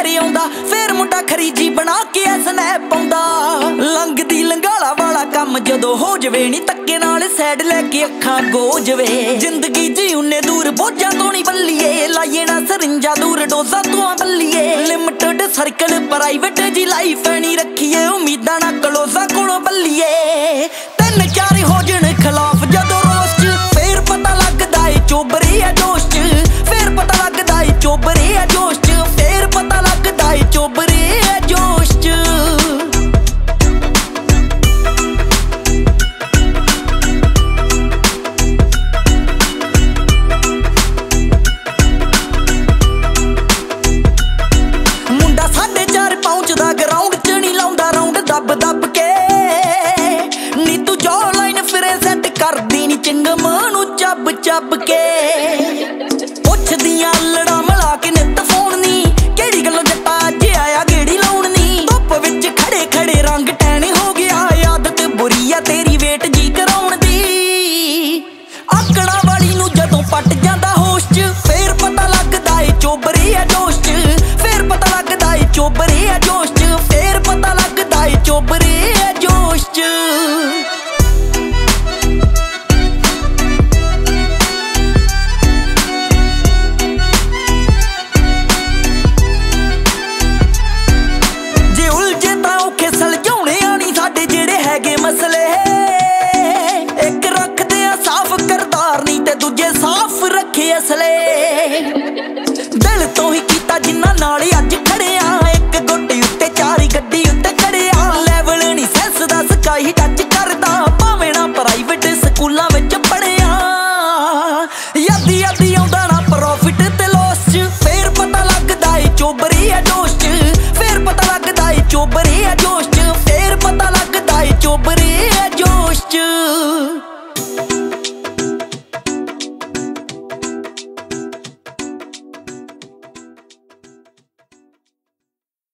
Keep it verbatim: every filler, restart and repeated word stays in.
ਪਿਆਰੇ ਆਉਂਦਾ ਫੇਰ ਮੁੰਡਾ ਖਰੀਜੀ ਬਣਾ ਕੇ ਸਨੈਪ ਪਾਉਂਦਾ। ਲੰਘਦੀ ਲੰਗਾਲਾ ਵਾਲਾ ਕੰਮ ਜਦੋਂ ਹੋ ਜਵੇ ਨੀ ਤੱਕੇ ਨਾਲ ਸਾਈਡ ਲੈ ਕੇ ਅੱਖਾਂ ਗੋ ਜਵੇ। ਜ਼ਿੰਦਗੀ ਜੀ ਉਹਨੇ ਦੂਰ ਬੋਝਾਂ ਤੋਂ ਨੀ ਬੱਲੀਏ, ਲਾਈਏ ਨਾ ਸਰਿੰਜਾਂ ਦੂਰ ਡੋਜ਼ਾਂ ਤੋਂ ਬੱਲੀਏ। ਲਿਮਟਡ ਸਰਕਲ ਪ੍ਰਾਈਵੇਟ ਜੀ ਲਾਈਫ ਨੀ ਰੱਖੀਏ, ਉਮੀਦਾਂ ਨਾ ਕਲੋਜ਼ਾਂ ਕੋਲੋਂ ਬੱਲੀਏ। ਤਿੰਨ ਚਾਰ ਹੋ ਜਣ ਖਿਲਾਫ ਜਦੋਂ ਰੋਸ ਚ ਫੇਰ ਪਤਾ ਲੱਗਦਾ ਏ ਚੋਬਰੇ ਆ ਜੋਸ਼ ਚ, ਫੇਰ ਪਤਾ ਲੱਗਦਾ ਏ ਚੋਬਰੇ ਆ ਜੋਸ਼ ਚ, ਫੇਰ ਪਤਾ ਲੱਗਦਾ ਏ ਚੋਬਰੇ ਆ ਜੋਸ਼ ਚ। ਮੁੰਡਾ ਸਾਢੇ ਚਾਰ ਪਹੁੰਚਦਾ ਗਰਾਊਂਡ ਚ ਨੀ ਲਾਉਂਦਾ ਰਾਉਂਡ ਦੱਬ ਦੱਬ ਕੇ। ਨੀ ਤੂੰ ਜੋ ਲਾਈਨ ਫਿਰੇ ਸੈੱਟ ਕਰਦੀ ਨੀ ਚਿੰਗਮ ਨੂੰ ਚੱਬ ਚੱਬ ਕੇ। ਪੁੱਛਦੀਆਂ ਲੜਾ ਮਲਾ ਕੇ ਨਿੱਤ ਫੋਨ ਨੀ, ਕਿਹੜੀ ਗੱਲੋਂ ਜੱਟਾ ਅੱਜ ਆਇਆ ਗੇੜੀ ਲਾਉਣ ਨੀ। ਧੁੱਪ ਵਿੱਚ ਖੜੇ ਖੜੇ ਰੰਗ ਟੈਨ ਹੋ ਗਿਆ, ਆਦਤ ਬੁਰੀ ਆ ਤੇਰੀ ਵੇਟ ਜੀ ਕਰਾਉਣ ਦੀ। ਆਕੜਾਂ ਵਾਲੀ ਨੂੰ ਜਦੋਂ ਪੱਟ ਜਾਂਦਾ ਹੋਸ਼ ਚ ਫੇਰ ਪਤਾ ਲੱਗਦਾ ਏ ਚੋਬਰੇ ਆ ਜੋਸ਼ ਚ, ਫੇਰ ਪਤਾ ਲੱਗਦਾ ਏ ਚੋਬਰੇ ਆ ਜੋਸ਼ ਚ, ਫੇਰ ਪਤਾ ਲੱਗਦਾ ਏ ਚੋਬਰੇ ਆ ਜੋਸ਼ ਚ।